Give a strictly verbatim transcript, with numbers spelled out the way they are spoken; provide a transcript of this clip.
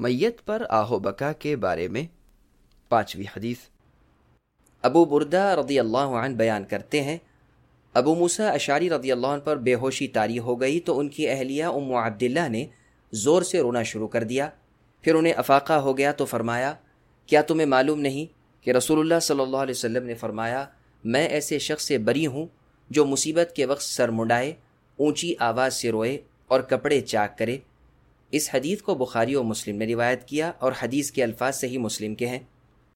मैयत पर आहो बका के बारे में। पाँचवीं हदीस। अबू बुर्दा रदी अल्लाह अन्हु बयान करते हैं, अबू मूसा अशारी रदी अल्लाह अन्हु पर बेहोशी तारी हो गई तो उनकी अहलिया उम्मु अब्दिल्लाह ने ज़ोर से रोना शुरू कर दिया। फिर उन्हें अफाका हो गया तो फरमाया, क्या तुम्हें मालूम नहीं कि रसूलुल्लाह सल्लल्लाहु अलैहि वसल्लम ने फरमाया, मैं ऐसे शख्स से बरी हूँ जो मुसीबत के वक्त सर मुंडाए, ऊंची आवाज़ से रोए और कपड़े चाक करे। इस हदीस को बुखारी और मुस्लिम ने रिवायत किया और हदीस के अल्फाज सही मुस्लिम के हैं।